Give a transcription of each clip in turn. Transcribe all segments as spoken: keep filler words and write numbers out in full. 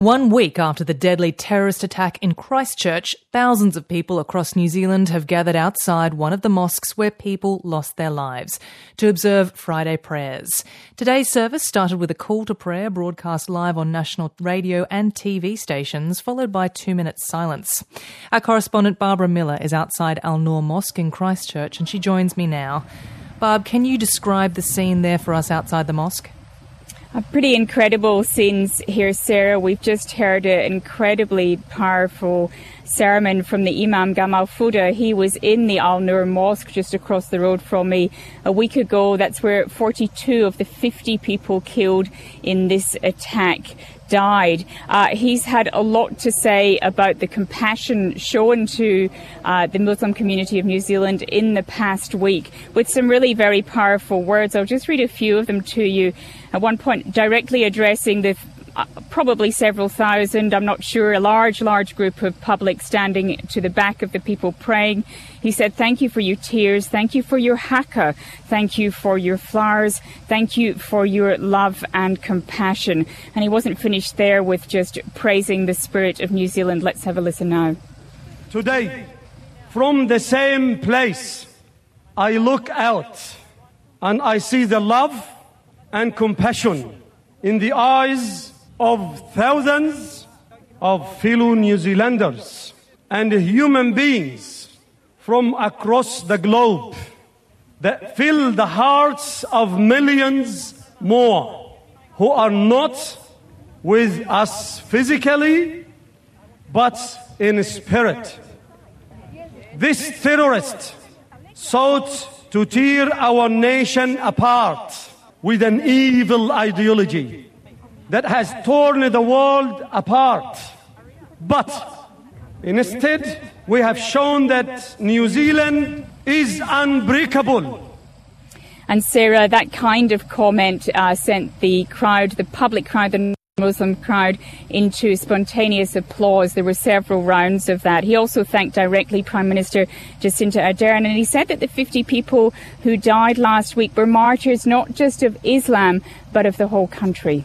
One week after the deadly terrorist attack in Christchurch, thousands of people across New Zealand have gathered outside one of the mosques where people lost their lives to observe Friday prayers. Today's service started with a call to prayer broadcast live on national radio and T V stations, followed by two minutes silence. Our correspondent Barbara Miller is outside Al Noor Mosque in Christchurch and she joins me now. Barb, can you describe the scene there for us outside the mosque? A pretty incredible scenes here, Sarah. We've just heard an incredibly powerful sermon from the Imam Gamal Fuda. He was in the Al Noor Mosque just across the road from me a week ago. That's where forty-two of the fifty people killed in this attack died. Uh, he's had a lot to say about the compassion shown to uh, the Muslim community of New Zealand in the past week, with some really very powerful words. I'll just read a few of them to you. At one point, directly addressing the Uh, probably several thousand, I'm not sure, a large, large group of public standing to the back of the people praying. He said, "Thank you for your tears, thank you for your haka, thank you for your flowers, thank you for your love and compassion." And he wasn't finished there with just praising the spirit of New Zealand. Let's have a listen now. Today, from the same place, I look out and I see the love and compassion in the eyes of thousands of fellow New Zealanders and human beings from across the globe that fill the hearts of millions more who are not with us physically but in spirit. This terrorist sought to tear our nation apart with an evil ideology that has torn the world apart. But instead, we have shown that New Zealand is unbreakable. And Sarah, that kind of comment uh, sent the crowd, the public crowd, the Muslim crowd, into spontaneous applause. There were several rounds of that. He also thanked directly Prime Minister Jacinda Ardern, and he said that the fifty people who died last week were martyrs not just of Islam, but of the whole country.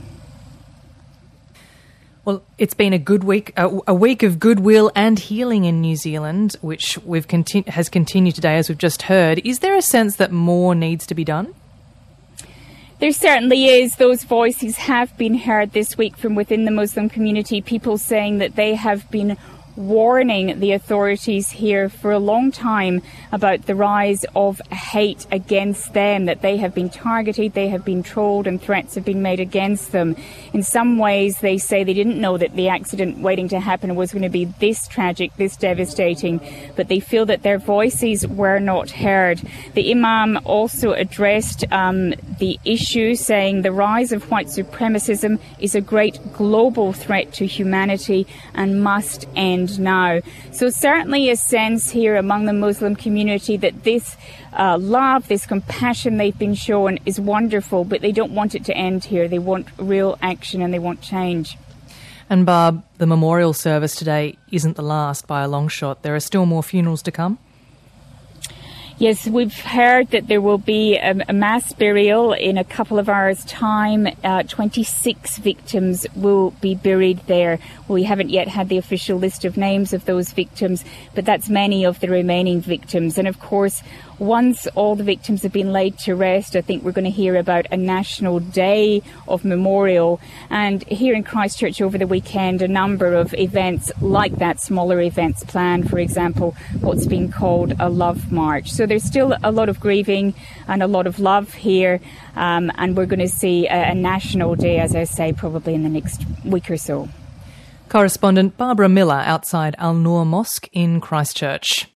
Well, it's been a good week, a, a week of goodwill and healing in New Zealand, which we've continu- has continued today, as we've just heard. Is there a sense that more needs to be done? There certainly is. Those voices have been heard this week from within the Muslim community, people saying that they have been warning the authorities here for a long time about the rise of hate against them, that they have been targeted, they have been trolled, and threats have been made against them. In some ways, they say they didn't know that the accident waiting to happen was going to be this tragic, this devastating, but they feel that their voices were not heard. The Imam also addressed um, the issue, saying the rise of white supremacism is a great global threat to humanity and must end now. So certainly a sense here among the Muslim community that this uh, love, this compassion they've been shown is wonderful, but they don't want it to end here. They want real action and they want change. And Barb, the memorial service today isn't the last by a long shot. There are still more funerals to come. Yes, we've heard that there will be a, a mass burial in a couple of hours' time. Uh, twenty-six victims will be buried there. We haven't yet had the official list of names of those victims, but that's many of the remaining victims. And of course, once all the victims have been laid to rest, I think we're going to hear about a national day of memorial. And here in Christchurch over the weekend, a number of events like that, smaller events planned, for example, what's been called a love march. So there's still a lot of grieving and a lot of love here, um, and we're going to see a, a national day, as I say, probably in the next week or so. Correspondent Barbara Miller outside Al Noor Mosque in Christchurch.